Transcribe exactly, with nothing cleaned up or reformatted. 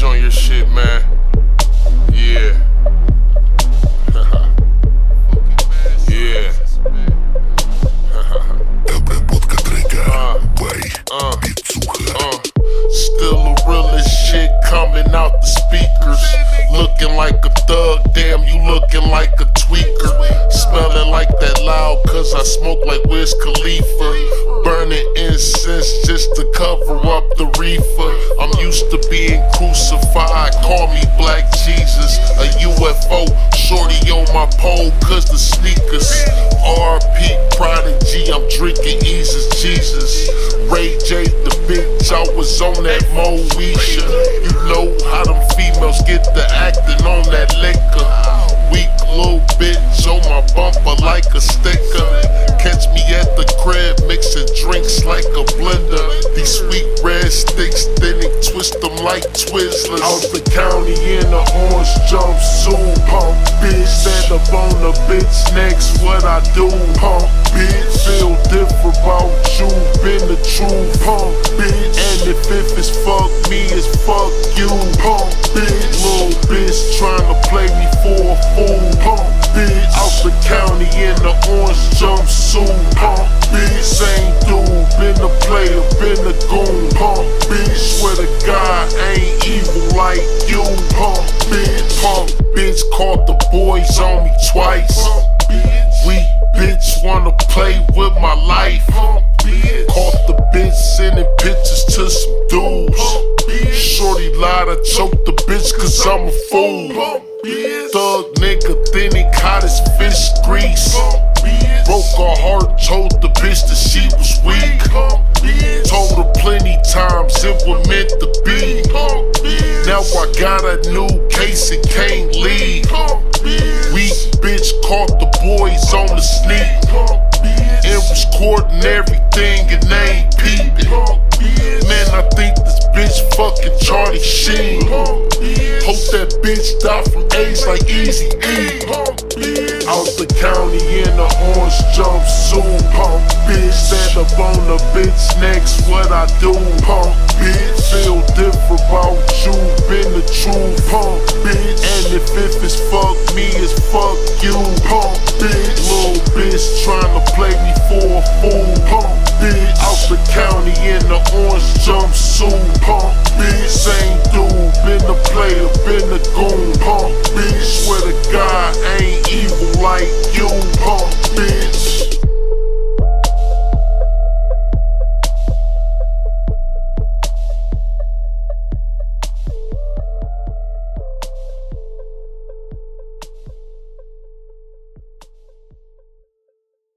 on your shit, man. Yeah. Yeah. Обработка трека Uh, by uh, Бицуха. uh. Still the realest shit coming out the speakers. Looking like a thug, damn, you looking like a tweaker. Smelling like that loud, cause I smoke like Wiz Khalifa. Burning incense just to cover up the reefer. I'm used to being crucified, call me Black Jesus. A U F O, shorty on my pole, cause the sneakers. R P Prodigy, I'm drinking Eases Jesus. Ray J, the bitch, I was on that Moesha. You know how them females get the acting on that liquor. Weak little bitch on my bumper like a sticker. Catch me at the crib mixing drinks like a blender. These sweet red sticks, then they twist them like Twizzlers. Out the county in a orange jumpsuit, pump bitch. Stand up on the bitch next, what I do, pump bitch. Feel different about you, been the true pump bitch. And if if it's fuck me, it's fuck you, pump bitch. Little bitch tryna play me for a fool, pump bitch. Out the county in the orange jumpsuit, pump bitch. Same dude, been a player, been a goon, pump bitch. Swear to God, ain't evil like you, pump bitch. Pump bitch, caught the boys on me twice. We bitch wanna play with my life. Caught the bitch sending pictures to some dudes. Shorty lied, I choked the bitch cause I'm a fool. Thug nigga, then he caught his fish grease. Broke her heart, told the bitch that she was weak. Told her plenty times it was meant to be. Now I got a new case and can't leave. Weak bitch caught the boys on the sneak. And was recording everything and they ain't peeping. Man, I think this bitch fucking Charlie Sheen. Hope that bitch die from AIDS like Easy E. Out the county in a orange jumpsuit, pump bitch. Stand up on the bitch next, what I do, pump bitch. Feel different about you, been the true pump bitch. And if if it's fuck me, it's fuck you, pump bitch. Little bitch tryna play me for a fool, pump bitch. Out the county in the orange jumpsuit, pump bitch. Same dude, been a player, been a goon, pump bitch. Swear to God, ain't evil like you, pump bitch.